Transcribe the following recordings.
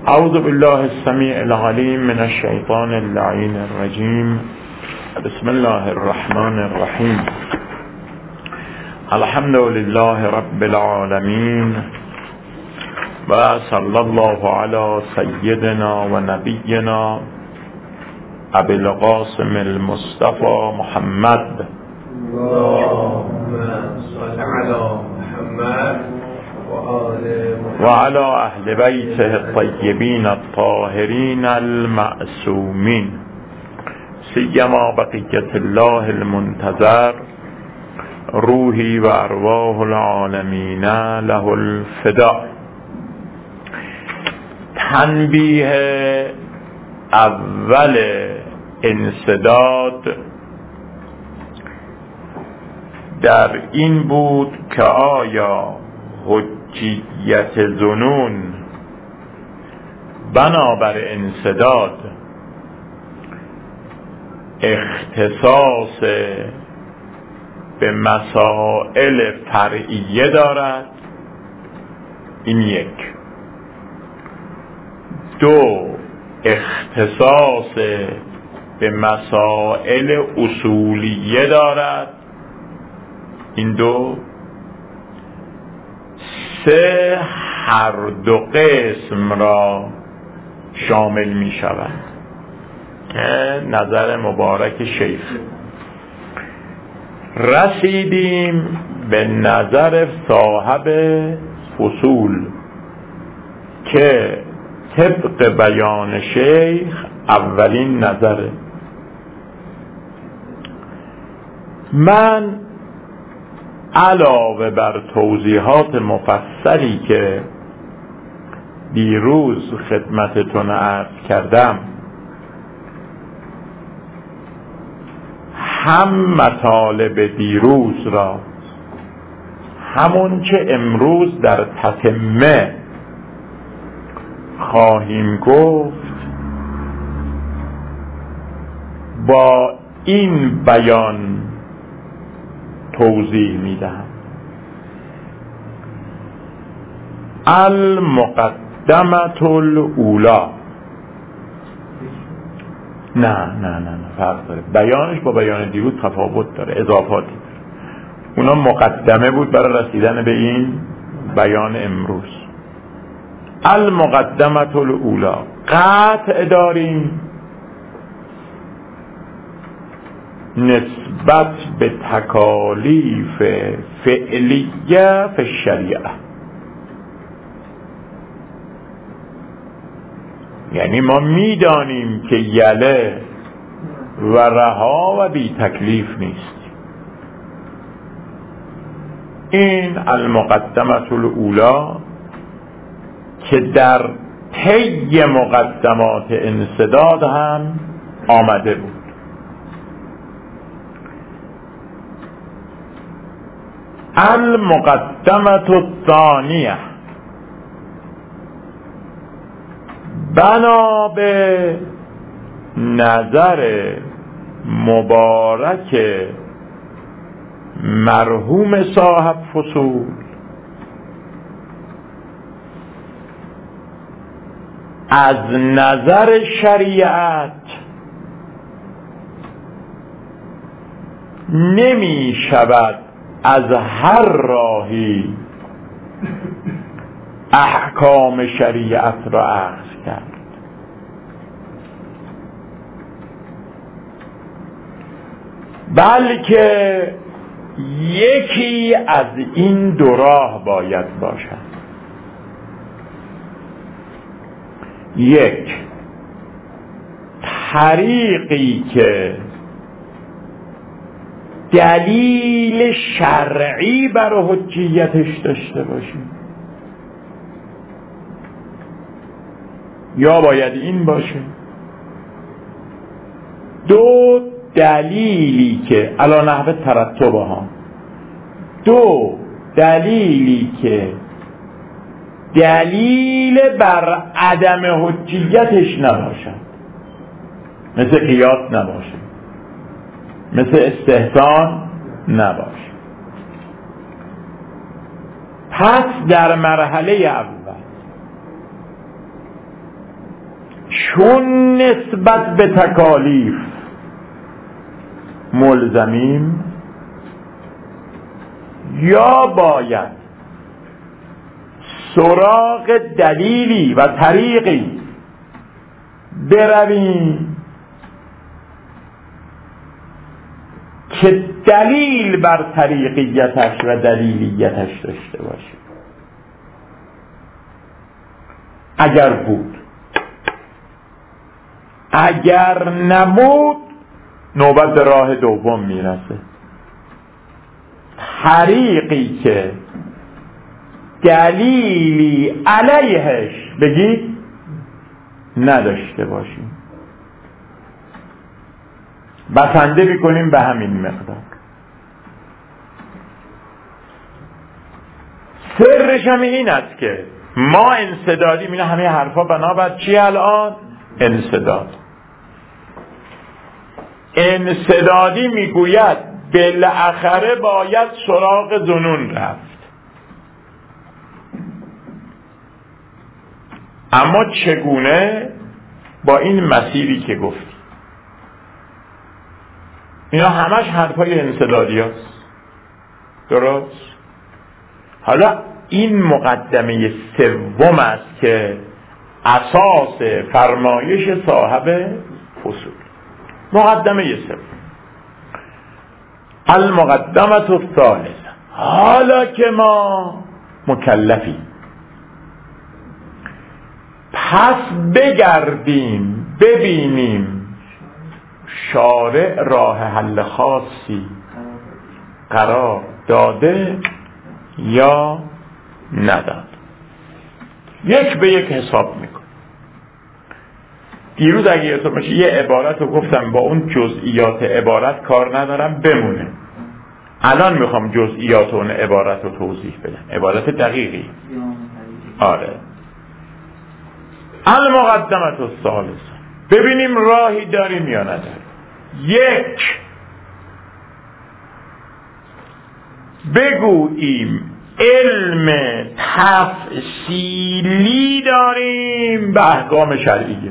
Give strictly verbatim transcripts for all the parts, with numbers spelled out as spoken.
اعوذ بالله السمیع العلیم من الشیطان اللعین الرجیم. بسم الله الرحمن الرحیم. الحمد لله رب العالمین و صلی الله علی سیدنا و نبینا ابی القاسم المصطفى محمد اللهم صل علی محمد و علی اهل بیته الطیبین الطاهرین المعصومین، سیما بقیت الله المنتظر روحی و ارواح العالمین له الفداء. تنبیه اول انسداد در این بود که آیا حجیت ظنون بنابر انسداد اختصاص به مسائل فرعیه دارد؟ این یک. دو، اختصاص به مسائل اصولیه دارد؟ این دو. سه، هر دو قسم را شامل می شود که نظر مبارک شیخ. رسیدیم به نظر صاحب فصول که طبق بیان شیخ اولین نظره. من علاوه بر توضیحات مفصلی که دیروز خدمتتون عرض کردم، هم مطالب دیروز را همون که امروز در تتمه خواهیم گفت با این بیان توضیح میدم. المقدمة الاولا. نه نه نه نه فرق داره، بیانش با بیان دیروز تفاوت داره، اضافاتی داره. اونا مقدمه بود برای رسیدن به این بیان امروز. المقدمة الاولا، قطع داریم نسبت به تکالیف فعلیه فی الشریعه، یعنی ما میدانیم که یله و رها و بی تکلیف نیست. این المقدمة الاولا که در طی مقدمات انسداد هم آمده بود. المقدمة الثانیه، بنا به نظر مبارک مرحوم صاحب فصول، از نظر شریعت نمی شود از هر راهی احکام شریعت را اخذ کرد، بلکه یکی از این دو راه باید باشد. یک، طریقی که دلیل شرعی برای حجیتش داشته باشیم، یا باید این باشه. دو، دلیلی که علی نحو ترتب ها، دو دلیلی که دلیل بر عدم حجیتش نباشد، مثل قیاس نباشه، مثل استحسان نباشه. پس در مرحله اول چون نسبت به تکالیف ملزمیم یا باید سراغ دلیلی و طریقی برویم که دلیل بر طریقیتش و دلیلیتش داشته باشیم. اگر بود، اگر نبود نوبت به راه دوم میرسه، طریقی که دلیلی علیهش بگید نداشته باشیم، بسنده میکنیم به همین مقدار. سرش هم این است که ما انسدادیم. این همه حرفا بنابر چی الان؟ انسداد. انسدادی میگوید بالاخره باید سراغ ظنون رفت. اما چگونه؟ با این مسیری که گفتی. اینا همش حرفای انسدادی هست. درست؟ حالا این مقدمه سوم است که اساس فرمایش صاحب فصول. مقدمه سوم، المقدمه الثالثه، حالا که ما مکلفیم پس بگردیم ببینیم شارع راه حل خاصی قرار داده یا نداد. یک به یک حساب میکن. دیروز اگه یادتون باشه یه عبارت رو گفتم با اون جزئیات عبارت کار ندارم بمونه. الان میخوام جزئیات اون عبارت رو توضیح بدم. عبارت دقیقی. آره. المقدمه الثالثه، ببینیم راهی داریم یا نداریم. یک، بگوییم علم تفصیلی داریم به احکام شرعیه.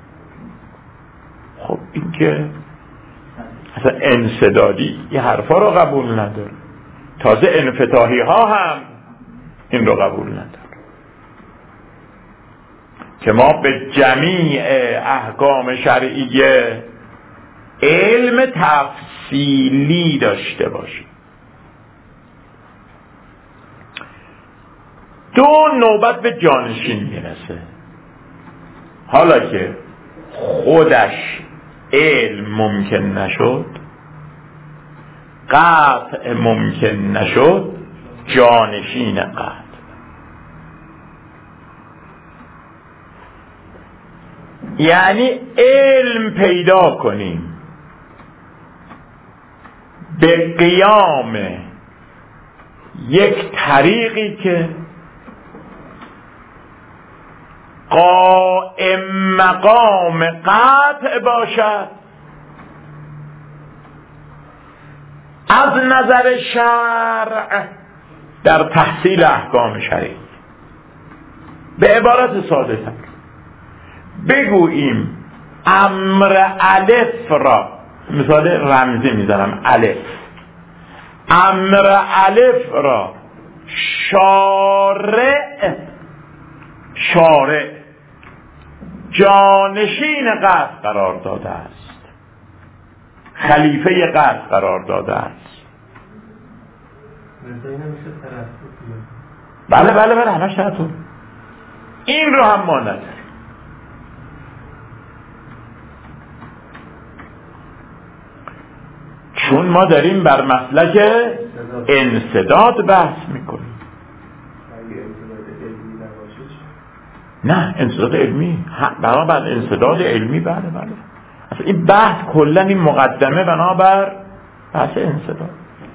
خب این که اصلا انسدادی این حرفا رو قبول نداره، تازه انفتاحی ها هم این رو قبول نداره که ما به جمیع احکام شرعیه علم تفصیلی داشته باشیم. دو، نوبت به جانشین میرسه. حالا که خودش علم ممکن نشد، قطع ممکن نشد، جانشین قطع. یعنی علم پیدا کنیم به قیام یک طریقی که قائم مقام قطع باشد از نظر شرع در تحصیل احکام شرعی. به عبارت ساده تر بگوییم امر الف را، مثال رمزی میزنم، الف، امر الف را شارع شارع جانشین قطع قرار داده است، خلیفه قطع قرار داده است. بله بله بله همش تحتون. این رو هم ما نداریم. چون ما داریم بر مسلک انسداد بحث میکنیم. نه انسداد علمی، بنابر انسداد علمی. بله بله اصلا این بحث کلا این مقدمه بنابر بحث انسداد.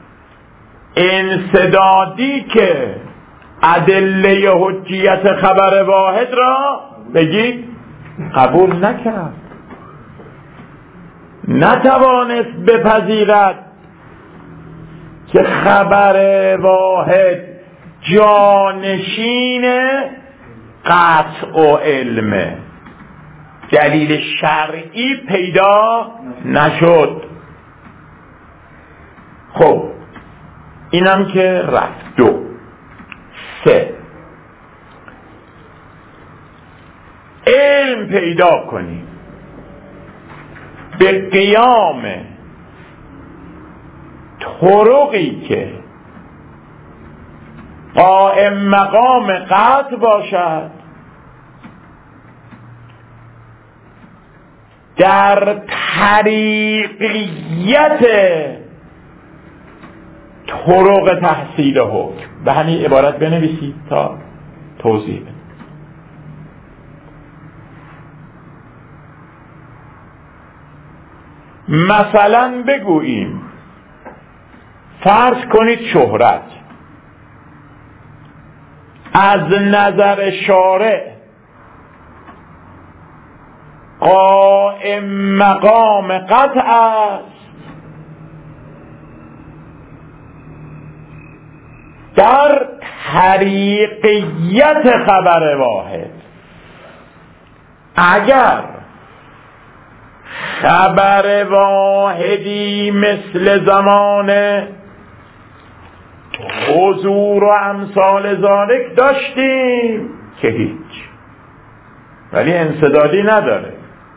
انسدادی که ادله حجیت خبر واحد را بگید قبول نکرد، نتوانست بپذیرد که خبر واحد جانشین قطع و علمه. دلیل شرعی پیدا نشد. خب اینم که رفت. دو. سه، علم پیدا کنی به قیام طرقی که قائم مقام قطع باشد در طریقیت طرق تحصیل حکم. به همین عبارت بنویسید تا توضیح بدم. مثلا بگوییم فرض کنید شهرت از نظر شارع قائم مقام قطع است در طریقیت خبر واحد. اگر خبر واحدی مثل زمان حضور و امثال ذالک داشتیم که هیچ، ولی انسدادی نداره،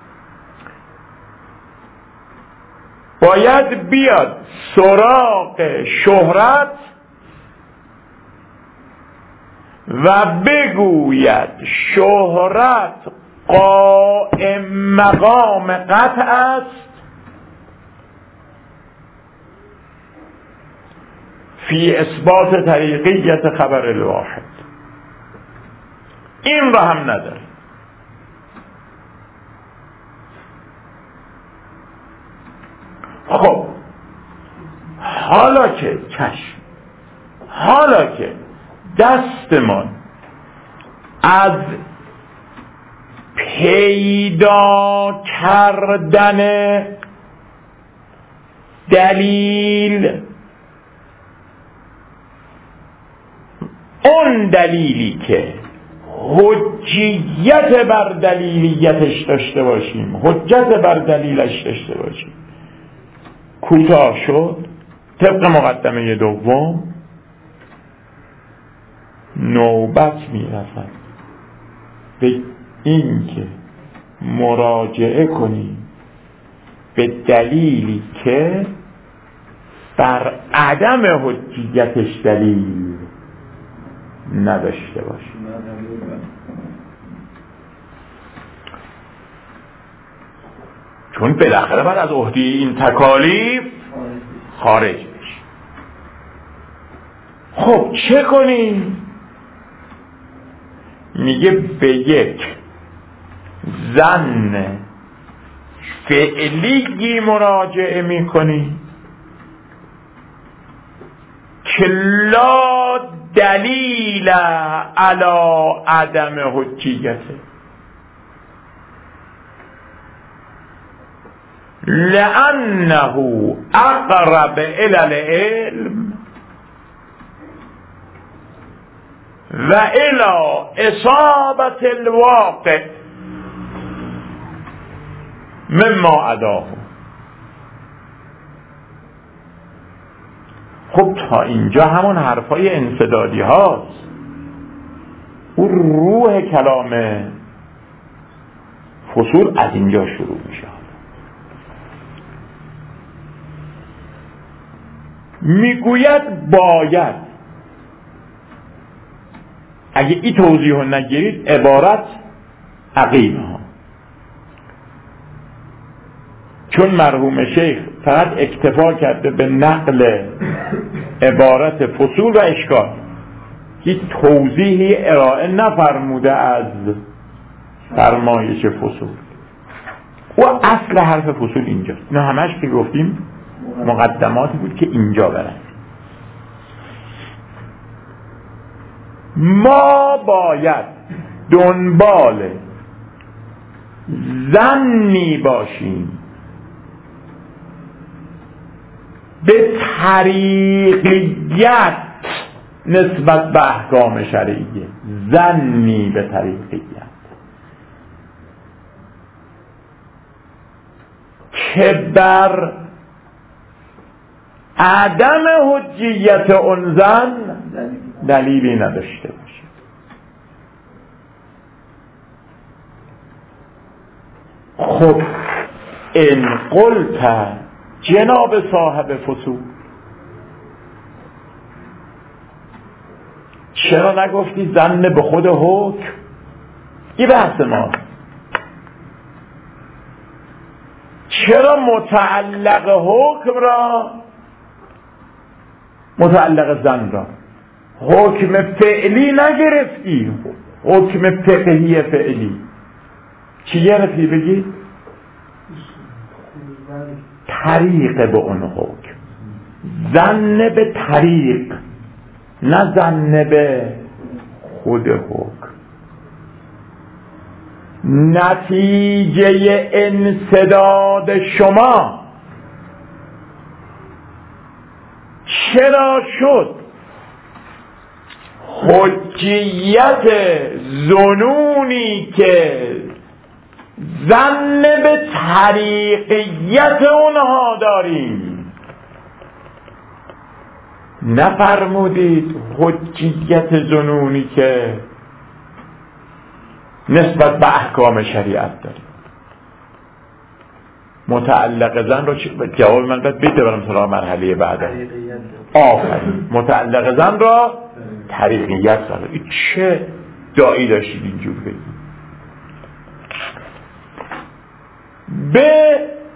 باید بیاد سراغ شهرت و بگوید شهرت قائم مقام قطع است فی اثبات طریقیت خبر الواحد. این را هم نداره. خب حالا که چشم حالا که دستمان از پیدا کردن دلیل، اون دلیلی که حجیت بر دلیلیتش داشته باشیم، حجت بر دلیلش داشته باشیم، کوتاه شد، طبق مقدمه دوم نوبت می رسد به این که مراجعه کنیم به دلیلی که بر عدم حجیتش دلیل نداشته باشیم. چون بالاخره بعد از عهده این تکالیف خارج بشیم. خب چه کنیم؟ میگه به یک ظن فعلی مراجعه میکنی که لا دلیل علی عدم حجیته، لأنه اقرب الی العلم و الی اصابت الواقع مما عداه. خب تا اینجا همون حرفای انسدادی هاست. اون روح کلام فصول از اینجا شروع میشه. میگوید باید، اگه این توضیح رو نگیرید عبارت عقیم ها، چون مرحوم شیخ فقط اکتفا کرده به نقل عبارت فصول و اشکال، هیچ توضیحی ارائه نفرموده از فرمایش فصول. و اصل حرف فصول اینجاست. نه همش که گفتیم مقدماتی بود که اینجا برن. ما باید دنبال ظنی باشیم به طریقیت نسبت به احکام شرعیه. ظنی به طریقیت. که بر عدم حجیت اون زن دلیلی نداشته باشه. خب ان قلت جناب صاحب فصول، چرا نگفتی ظن به خود حکم؟ این بحث ما. چرا متعلق حکم را، متعلق ظن را حکم فعلی نگرفتی؟ حکم فقهی فعلی چی گرفتی بگی؟ طریق به اون حکم، ظن به طریق، نه ظن به خود حکم. نتیجه انسداد شما چرا شد؟ حجیت ظنونی که ظن به طریقیت اونها داریم، نفرمودید حجیت ظنونی که نسبت به احکام شریعت داریم. متعلق زن رو جواب من باید بیده برم سراغ مرحله بعد. آفرین، متعلق زن را طریقیت داره. این چه دایی داشتید اینجور بگید؟ به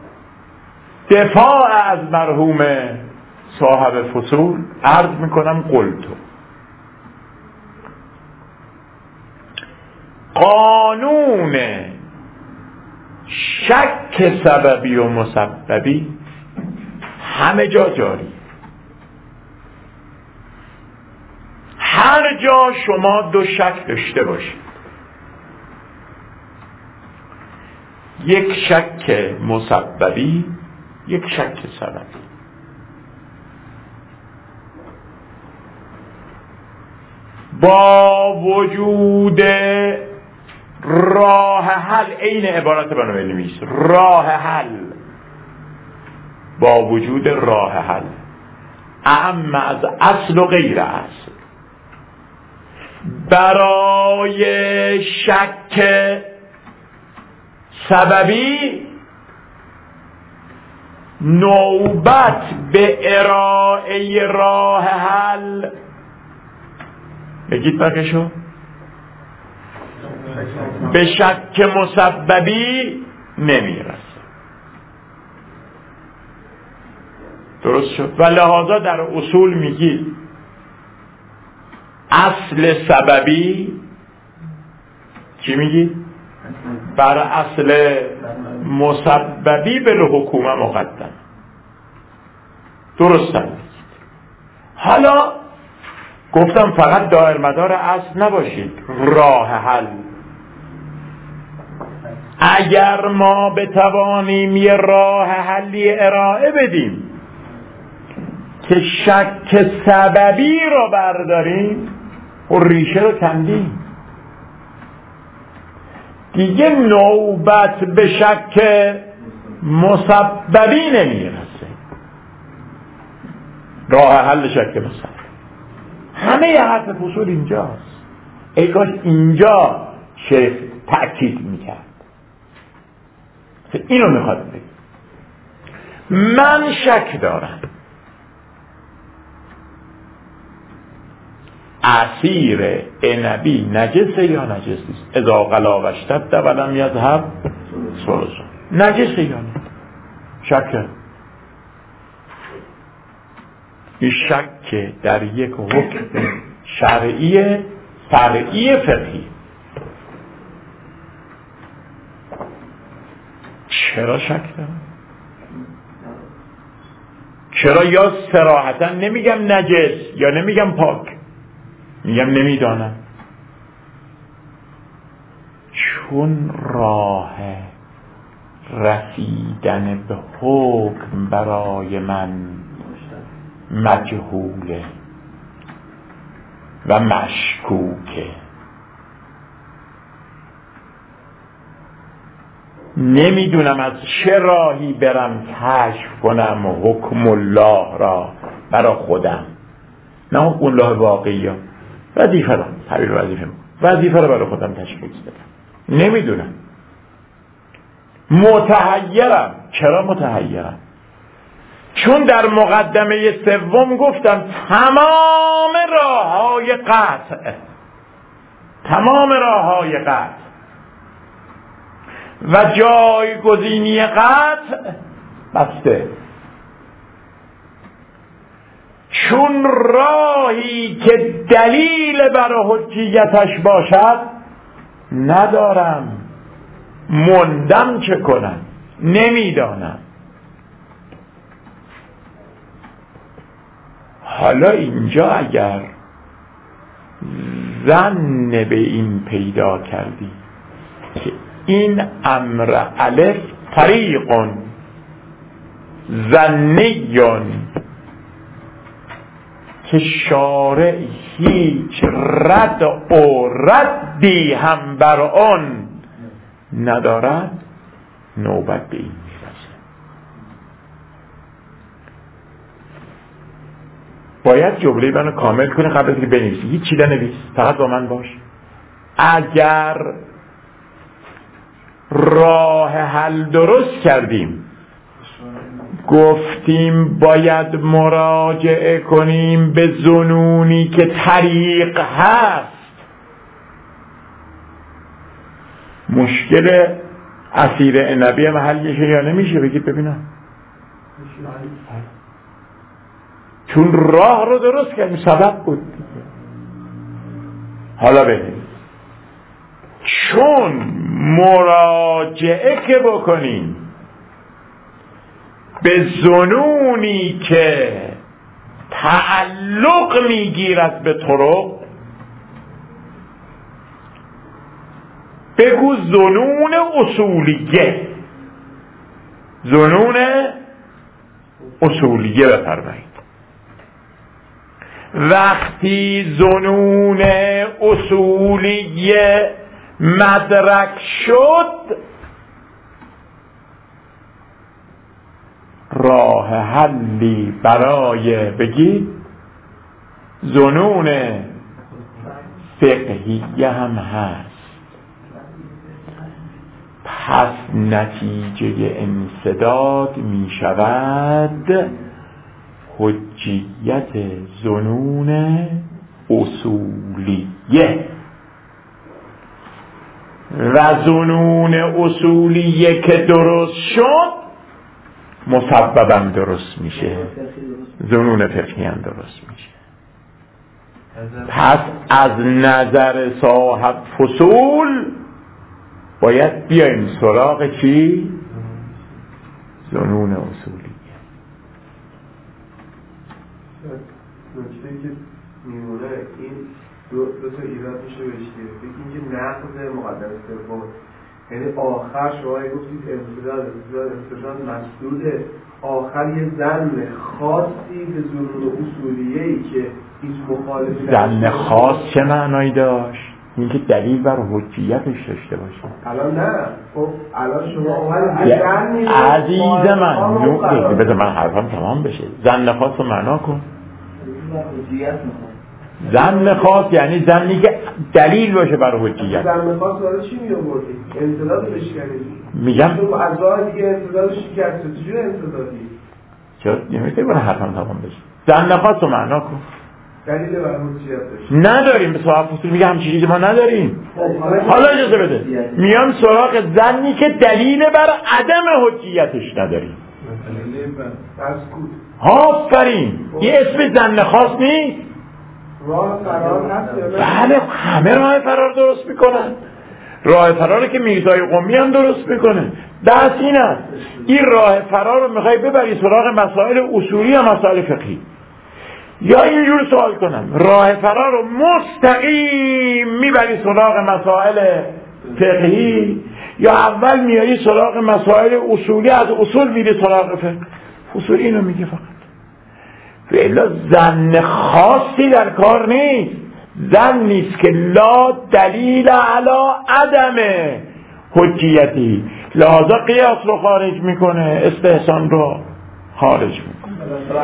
دفاع از مرحوم صاحب فصول عرض میکنم قلتو، قانون شک سببی و مسببی همه جا جاری. هر جا شما دو شک داشته باشید، یک شک مسببی، یک شک سببی، با وجود راه حل، عین عبارت بنابراین راه حل، با وجود راه حل اعم از اصل و غیر اصل، برای شک سببی نوبت به ارائه راه حل، بگید بقیشو، به شک مسببی نمیرسه. درست شد؟ و لحاظا در اصول میگید اصل سببی چی میگید؟ بر اصل مسببی به حکومه مقدم. درست هم. حالا گفتم فقط دایر مدار اصل نباشید، راه حل. اگر ما بتوانیم یه راه حلی ارائه بدیم که شک سببی رو برداریم و ریشه رو کندیم، دیگه نوبت به شک مسببی نمیرسه. راه حل شک مسببی همه ی حرف فصول اینجاست. ای کاش اینجا شیخ تأکید میکرد. اینو میخواد بگه من شک دارم عصیر عنبی نجسه یا نجس نیست. اذا غلا و اشتد ولم یذهب ثلثه، نجسه یا نه؟ شک. این شک در یک حکم شرعی فرعی فقهی. چرا شک دارم؟ چرا یا صراحتا نمیگم نجس یا نمیگم پاک، میگم نمیدانم؟ چون راه رسیدن به حکم برای من مجهوله و مشکوکه. نمیدونم از چه راهی برم کشف کنم حکم الله را برای خودم، نه حکم الله واقعی ها، وظیفه را تعبیر وظیفه وظیفه را برای خودم تشخیص بدم. نمیدونم، متحیرم. چرا متحیرم؟ چون در مقدمه سوم گفتم تمام راههای قطع تمام راههای قطع و جایگزینی قطع بسته. چون راهی که دلیل برای حجیتش باشد ندارم، مندم چه کنم؟ نمیدانم. حالا اینجا اگر ظن به این پیدا کردی که این امر الف طریق ظنیون که شارع هیچ رد و ردی هم بر آن ندارد، نوبت به این میرسه. باید جمله منو کامل کنه قبل از اینکه بنویسی. هیچ چیزی ننویس، فقط با من باش. اگر راه حل درست کردیم، گفتیم باید مراجعه کنیم به ظنونی که طریق هست. مشکل اسیر عنبی محلیشه یا نمیشه؟ بگید ببینم. چون راه رو درست کردیم، سبب بود. حالا ببین، چون مراجعه که بکنیم به ظنونی که تعلق میگیرد به طرق، بگو ظنون اصولیه، ظنون اصولیه بفرمایید. وقتی ظنون اصولیه مدرک شد، راه حلی برای بگید ظنون فقهیه هم هست. پس نتیجه انسداد می شود حجیت ظنون اصولیه، و ظنون اصولیه که درست شد مسببم درست میشه، ظنون فقهی هم درست میشه. پس از نظر صاحب فصول باید بیایم سراغ چی؟ ظنون اصولیه. نکته که میمونه این دو, دو تا ایراد میشه بهش گرفت. یکی اینکه نقض مقدمه سوم، یعنی آخر شما گفتید انسداد انسداد انسداد مسدوده، آخر یه ظن خاصی به ظنون اصولیه‌ای که هیچ مخالفی ظن خاص چه معنایی داشت؟ اینکه دلیل بر حجیتش داشته باشه. الان نه، خب الان شما اومدید عزیز من نوع بذار من حرفم تمام بشه. ظن خاص رو معنا کن. ظن خاص یعنی ظنی که دلیل باشه برای حجیت. ظن خاص برای چی می آوردی؟ انسداد بشکنید. میگم تو از راه دیگه انسداد شکست چجوری انسدادی؟ چرا نمیشه برای حرفم تمام بشه؟ ظن خاص رو معنا کن. دلیل برای حجیت داشت. نداریم، به صاحب فصول میگه همچین چیزی ما نداریم. حالا اجازه بده. میام سراغ ظنی که دلیل بر عدم حجیتش نداریم. آفرین، این اسم ظن خاص نیست؟ راه فرار هست. بله، همه راه فرار درست میکنن. راه فرار که میرزای قمی هم درست میکنه. دست این است، این راه فرار رو میخوای ببری سراغ مسائل اصولی یا مسائل فقهی، یا اینجور سوال کنم راه فرار رو مستقیم میبری سراغ مسائل فقهی، یا اول میاری سراغ مسائل اصولی، از اصول میری سراغ فقه. اصول اینو میگه فقط. فعلا ظن خاصی در کار نیست، ظن نیست که لا دلیل علی عدم حجیتی، لحاظا قیاس رو خارج میکنه، استحسان رو خارج میکنه.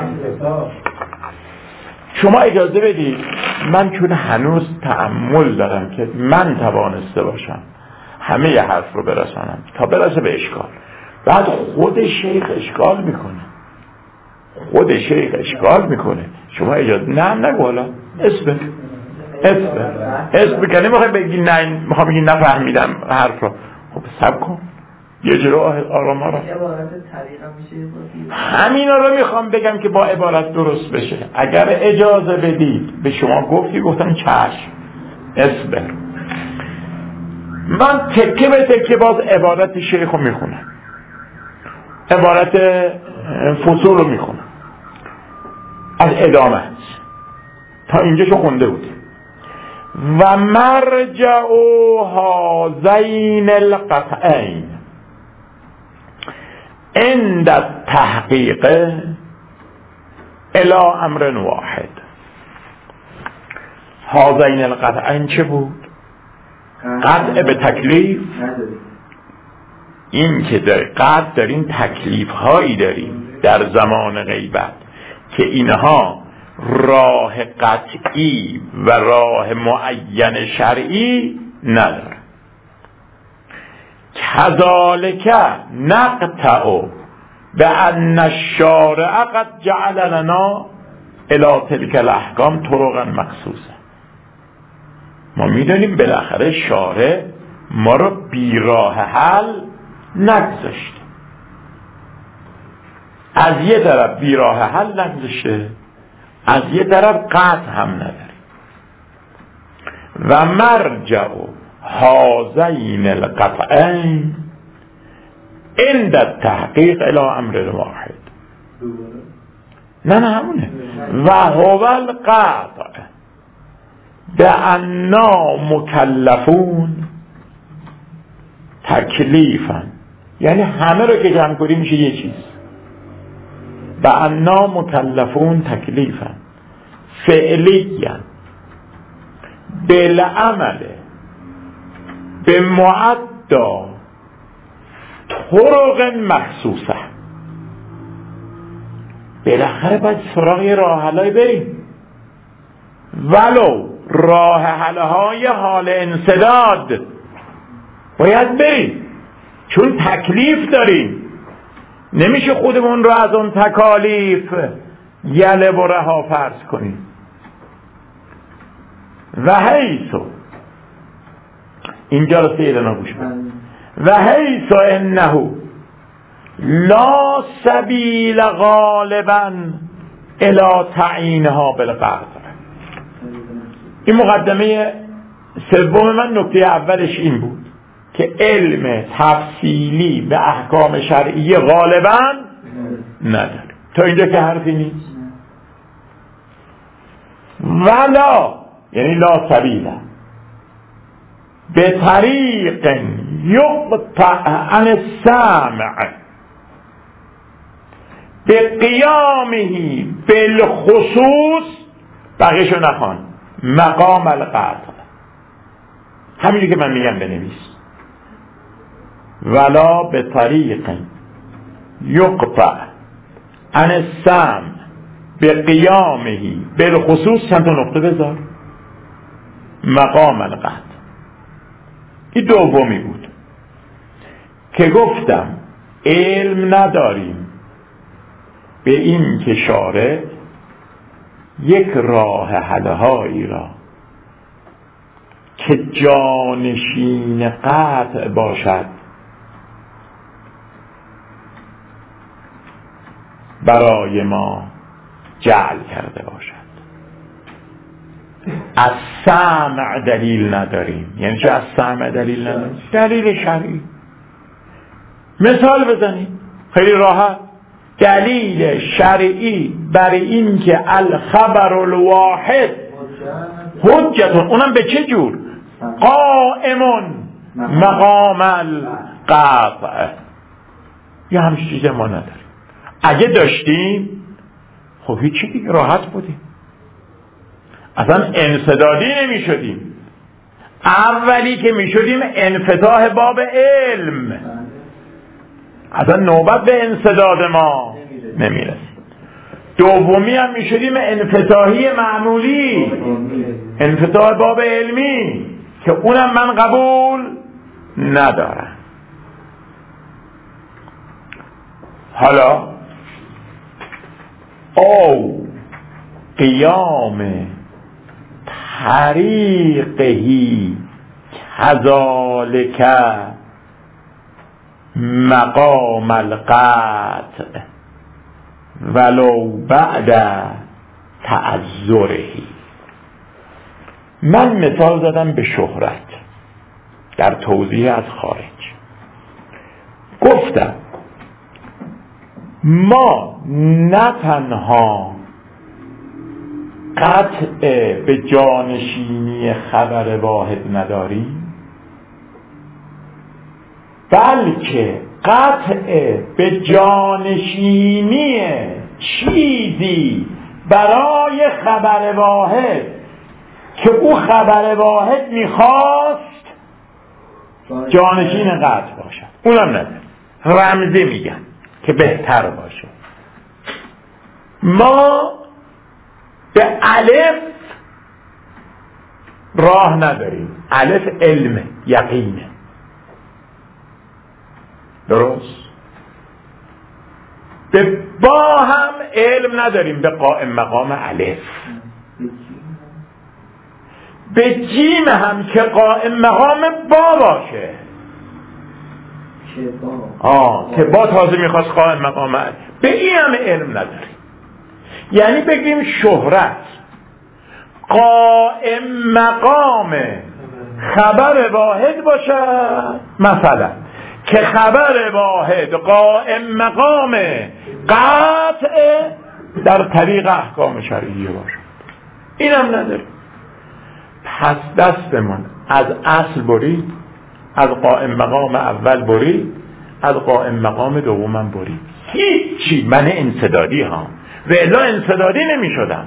شما اجازه بدید من چون هنوز تأمل دارم که من توانسته باشم همه ی حرف رو برسانم تا برسه به اشکال. بعد خود شیخ اشکال میکنه، خود شیخ اشکال میکنه. شما اجازه نه نگو حالا اسم اسم اسم بکنی میخوای بگی نه میخوام بگی نفهمیدم حرف رو. خب سب کن یه جلو آرام آرام. همینا رو میخوام بگم که با عبارت درست بشه. اگر اجازه بدید به شما گفتی گفتم چشم اسبر. من تکه به تکه باز عبارت شیخ رو میخونم، عبارت فصول رو میخونم از ادامه تا اینجا شو خونده بود. و مرجع هذین القطعین عند التحقیق الى امر واحد. هذین القطعین چه بود؟ قطع به تکلیف. این که در قطع داریم تکلیف هایی داریم در زمان غیبت که اینها راه قطعی و راه معین شرعی نداره. کذالک نقطع بأن الشارع قد جعل لنا الی تلک الاحکام طرقا مخصوصه. ما میدونیم بالاخره شارع ما رو بی راه حل نگذاشته، از یه طرف بی راه حل نگذاشته، از یه طرف قطع هم نداره. و مرجع هذین القطعین عند التحقیق الی امر واحد. نه نه همونه. و هو القطع بأننا مکلفون تکلیفا، یعنی همه رو که جمع کنیم میشه یه چیز. بأننا مکلفون تکلیفا فعلیا بالعمل بمعدا طرق مخصوصه. بالاخره باید سراغ راه حلای بریم، ولو راه حلهای حال انسداد باید بریم، چون تکلیف داریم. نمیشه خودمون رو از اون تکالیف یله و رها فرض کنیم. و حیثو اینجا رو سیدنا گوش بدید. و حیثو انه لا سبیل غالبا الی تعیینها بالقدر. این مقدمه سوم من. نکته اولش این بود که علم تفصیلی به احکام شرعی غالبا نداره. تا اینجا که حرفی نیست. ولا یعنی لا سبیل به طریق یقطع عن السامع به قیامه بالخصوص. بقیشو نخوان. مقام القطع همینی که من میگم بنویس. ولا به طریق یقطع عن السمع به قیامه بالخصوص. چند تا نقطه بذار. مقام القطع. این دومی بود که گفتم علم نداریم به این که شارع یک راه حلهایی را که جانشین قطع باشد برای ما جعل کرده باشد. از سمع دلیل نداریم. یعنی چه از سمع دلیل نداریم؟ دلیل شرعی. مثال بزنیم خیلی راحت. دلیل شرعی برای این که الخبر الواحد حجتون، اونم به چه جور؟ قائمون مقام القطع. یه همچین چیز ما نداریم. اگه داشتیم خب هیچی دیگه راحت بودیم، اصلا انسدادی نمی شدیم. اولی که می شدیم انفتاح باب علم. اصلا نوبت به انسداد ما نمیرسه. دومی هم میشدیم انفتاحی معمولی، انفتاح باب علمی که اونم من قبول ندارم. حالا او قیام طریقهی کذالک مقام القطع ولو بعد تعذرهی. من مثال زدم به شهرت در توضیح از خارج. گفتم ما نه تنها قطع به جانشینی خبر واحد نداریم، بلکه قطع به جانشینی چیزی برای خبر واحد که او خبر واحد میخواست جانشین قطع باشد. اونم نداره، رمزی میگن که بهتر باشه. ما به الف راه نداریم، الف علم یقینه، درست؟ به با هم علم نداریم به قائم مقام الف، به جیم هم که قائم مقام با باشه، آه که با تازه میخواست قائم مقام الف، به این هم علم نداریم. یعنی بگیم شهرت قائم مقام خبر واحد باشه، مثلا که خبر واحد قائم مقام قطع در طریق احکام شرعیه باشه، اینم نداریم. پس دستمون از اصل برید، از قائم مقام اول برید، از قائم مقام دومم برید. هیچی. من انسدادی ها و الا انسدادی نمی شدم.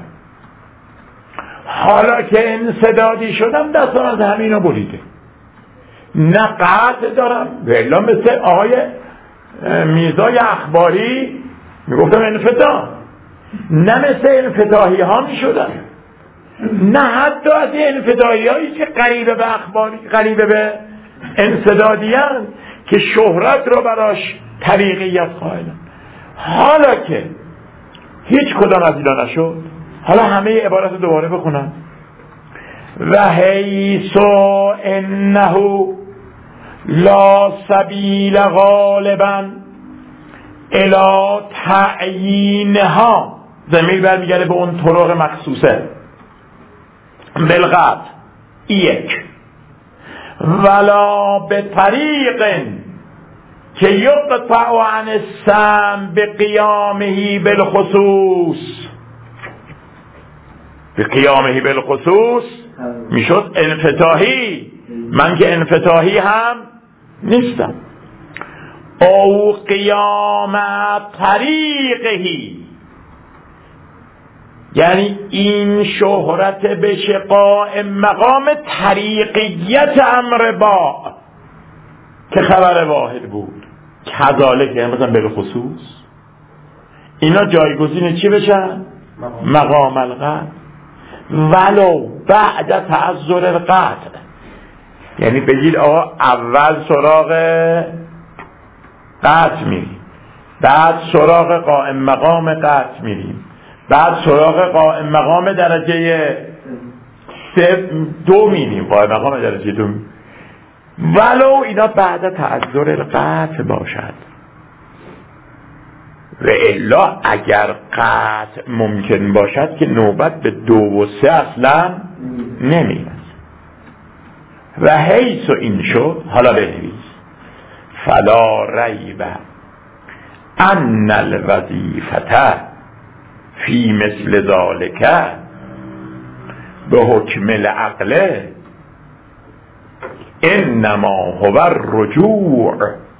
حالا که انسدادی شدم دستم از همینو بریده. نه قطع دارم و الا مثل آقای میرزای اخباری میگفتم انفتاح، نه مثل انفتاحی ها می شدم، نه حتی از انفتاحی هایی که قریبه به اخباری، قریبه به انسدادی هست که شهرت رو براش طریقیت قائلن. حالا که هیچ کدام از اینا نشد، حالا همه عبارت رو دوباره بخونم. و حیث انه لا سبیل غالبا الی تعیینها، ضمیر برمیگرده به اون طرق مخصوصه، بالقطع یک، ولا به طریق که یقطع عن السم به قیامه بالخصوص، به قیامه بالخصوص میشد انفتاحی، من که انفتاحی هم نیستم. او قیام طریقهی، یعنی این شهرت بشه قائم مقام طریقیت امر با که خبر واحد بود، کذالک یعنی مثلا بالخصوص اینا جایگزین چی بشن؟ مقام القطع ولو بعد تعذر القطع. یعنی بگید آقا اول سراغ قطع میریم، بعد سراغ قائم مقام قطع میریم، بعد سراغ قائم مقام درجه سه دو میریم، قائم مقام درجه دو میریم. ولو اینا بعد تعذر القطع باشد و الا اگر قطع ممکن باشد که نوبت به دو و سه اصلا نمیرسه. و حیث این شد، حالا بنویس فلا ریب ان الوظیفه فی مثل ذالک به حکم العقل انما هو الرجوع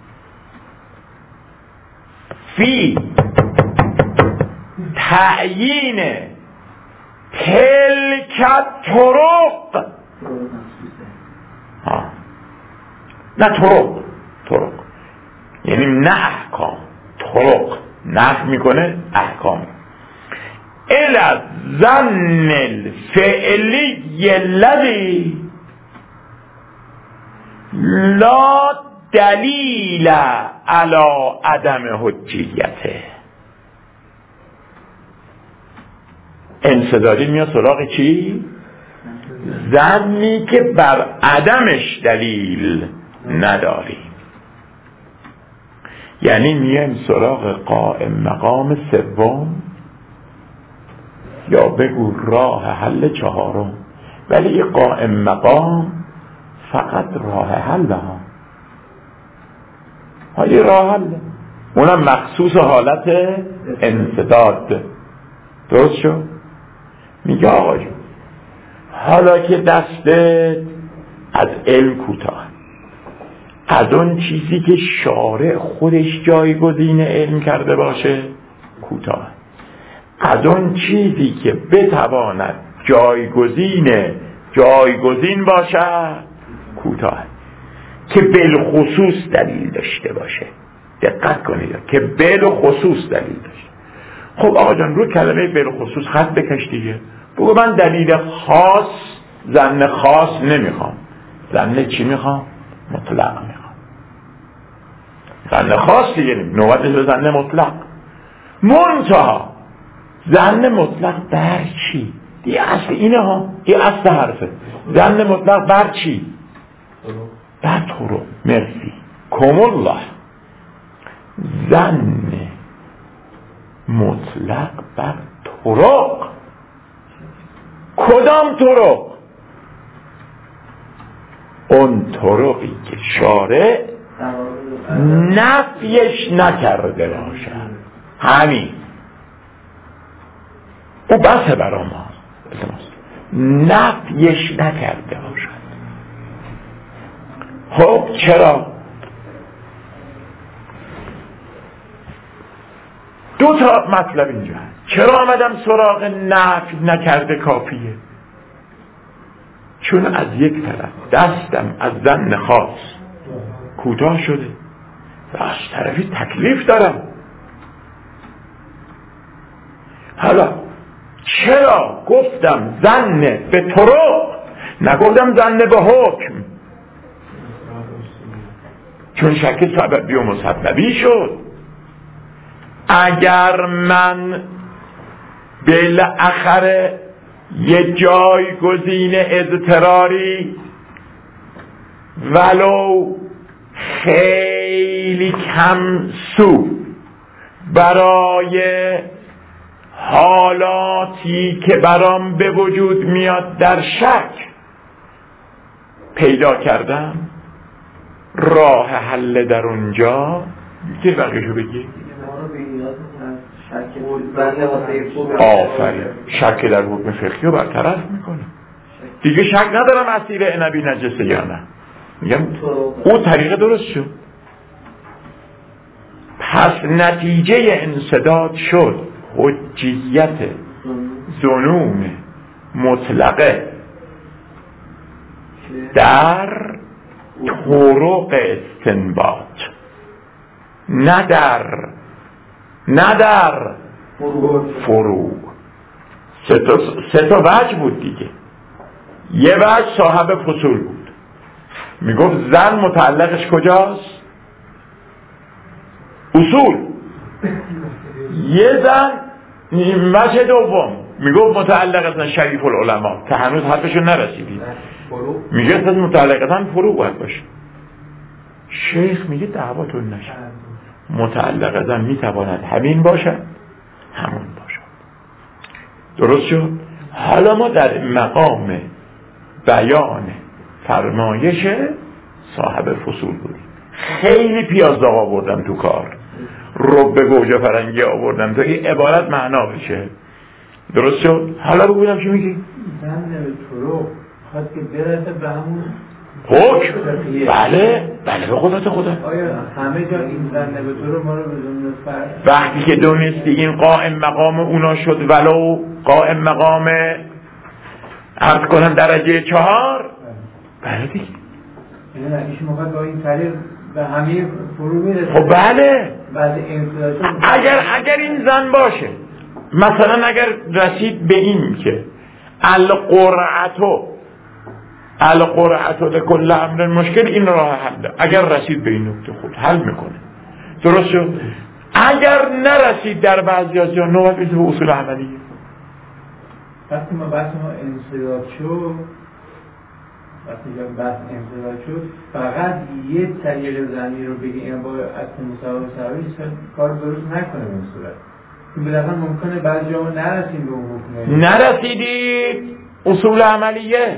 فی تعیین تلک طرق، نه طرق طرق یعنی میکنیم نه احکام، طرق نفی میکنه احکام. الی ظن الفعلی الذی لا دلیل علی عدم حجیته. انصدادی میاد سراغ چی؟ ظنی که بر عدمش دلیل نداری. یعنی میایم سراغ قائم مقام سوم، یا بگو راه حل چهارم. ولی این قائم مقام فقط راه حل ها، حالی راه حل اونم مخصوص حالت انسداد. درست شد؟ میگه آقا جون حالا که دستت از علم کوتاه، از اون چیزی که شارع خودش جایگزین علم کرده باشه کوتاه، از اون چیزی که بتواند جایگزین جایگزین باشه کوتاه، که بالخصوص دلیل داشته باشه. دقت کنید که بالخصوص دلیل داشته. خب آقا جان رو کلمه بالخصوص خط بکش دیگه، بگو من دلیل خاص ظن خاص نمیخوام، ظن چی میخوام؟ مطلق میخوام. ظن خاص دیگه نوبتش به ظن مطلق. منتها ظن مطلق بر چی؟ دیگه اصل اینه ها، این اصل حرفه. ظن مطلق بر چی؟ بر طرق. مرسی کم الله. ظن مطلق بر طرق. کدام طرق؟ اون طرقی که شارع نفیش نکرده باشد. همین او بسه برا ما، نفیش نکرده باشد. خب چرا؟ دو تا مطلب اینجا هست. چرا آمدم سراغ نفی نکرده کافیه؟ چون از یک طرف دستم از ظن خاص کوتاه شده و از طرفی تکلیف دارم. حالا چرا گفتم ظن به طرق نگفتم ظن به حکم؟ چون شک سببی و مسببی شد. اگر من بالاخره یه جایگزین اضطراری ولو خیلی کم سو برای حالاتی که برام به وجود میاد در شک پیدا کردم، راه حل در اونجا که بقیشو بگی آفرین شک در حکم فقهی رو برطرف میکنه دیگه. شک ندارم اسیر عنبی نجسه یا نه، میگم اون طریقه درست شد. پس نتیجه انسداد شد حجیت ظنون مطلقه در طرق استنباط، نه در نه در فروع. سه تا سه تا وجه بود دیگه. یه وجه صاحب فصول بود، میگفت زن متعلقش کجاست؟ اصول. یه زن وجه دوم میگفت متعلقتن شریف العلماء که هنوز حرفشون نرسیدید، میگه اصلا متعلقتن فروع باید باشه. شیخ میگه دعواتون نشه، متعلقتن میتواند همین باشه همون باشه. درست شد؟ حالا ما در مقام بیان فرمایش صاحب فصول بودیم. خیلی پیاز داغ آوردم تو کار، رب گوجه فرنگی آوردم تا این عبارت معنا بشه. درست شد؟ حالا بگویدم چی میگی؟ زن طرق خواست که برسه به همون حکم. بله بله به قدرت خدا. آیا همه جا این زن به طرق ما رو به دنیا فرد؟ وقتی که دونستی این قائم مقام اونا شد، ولو قائم مقام عرض کنم درجه چهار. بله دیگه. یعنی ایشون موقع با این طریق به همین فرو میرسه. خب بله بعد انفراد اگر اگر این زن باشه، مثلا اگر رسید به این که القرعتو القرعتو لکل امر مشکل، این راه حل. اگر رسید به این نکته خود حل میکنه، درست شد. اگر نرسید در بعضی از جا نوبت میشه به اصول عملیه. وقتی ما بحث ما انصراف شد، وقتی که بحث انصراف شد، فقط یه طریق زنی رو بگی این با اصل مساوی مساوی کار درست نکنه به این صورت. این بالاخره ممکنه بعضی جا نرسیم به اون حکمه. نرسیدید اصول عملیه.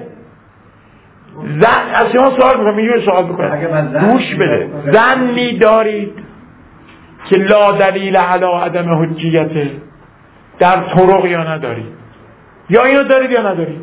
زن از شما سوال میکنم، یه سوال بکنم گوش بده. زنی دارید که لا دلیل علی عدم حجیته در طرق یا ندارید؟ یا اینو دارید یا ندارید؟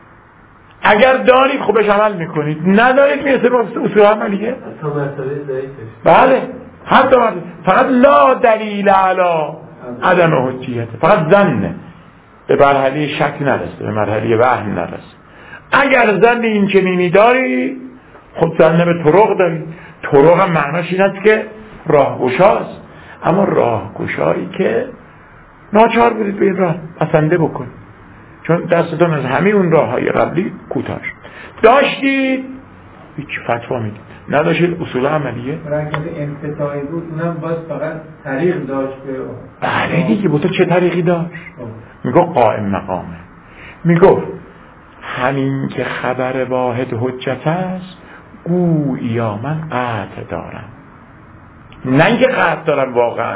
اگر دارید خوبش عمل میکنید، ندارید میرسه به اصول عملیه. حتی مرتبه ضعیفش. بله حتی مرتبه. فقط لا دلیل علی عدم حجیته، فقط ظنه، به مرحله شک نرسه، به مرحله وهم نرسه. اگر ظن این چنینی داری، خود ظن به طرق داری. طرق هم معناش این است که راهگشاست، اما راهگشایی که ناچار بودید به این راه بسنده بکن، چون دستتون از همه اون راه های قبلی کوتاه شد. داشتید هیچ فتوا میدید، نداشتید اصول عملیه. برای انفتاحی بود اونم باز فقط طریق داشت. بله دیگه، بود چه طریقی داشت؟ میگو قائم مقامه. میگو همین که خبر واحد حجت است، گویا من قطع دارم. نه اینکه قطع دارم واقعا،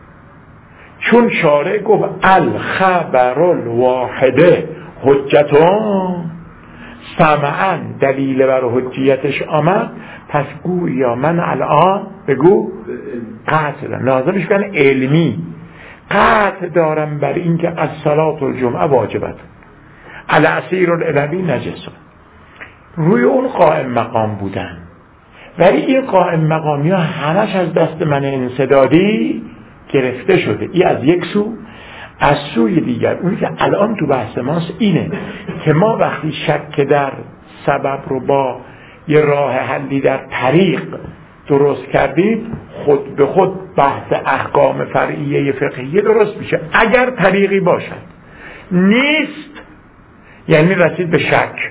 چون شارع گفت الخبر الواحده حجتون، سمعا دلیل بر حجیتش آمد، پس گویا من الان بگو قطع دارم. لازمش کن علمی قطع دارم بر اینکه الصلاة الجمعه واجبت، العصیر الالوی نجسه. روی اون قائم مقام بودن، ولی این قائم مقامی ها همش از دست من انسدادی گرفته شده. این از یک سو. از سوی دیگر اونی که الان تو بحث ماست اینه که ما وقتی شک در سبب رو با یه راه حلی در طریق درست کردیم، خود به خود بحث احکام فرعیه فقهیه درست میشه. اگر طریقی باشد، نیست یعنی رسید به شک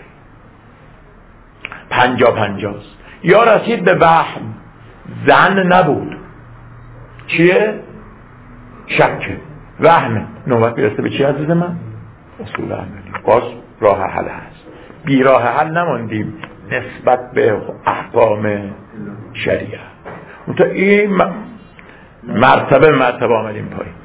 پنجا پنجاست، یا رسید به وهم ظن نبود، چیه؟ شک وهمه. نوبت برسه به چی عزیز من؟ اصول عملی. باز راه حل هست، بی راه حل نماندیم نسبت به احکام شریعه. اون تا این مرتبه مرتبه آمدیم پایین.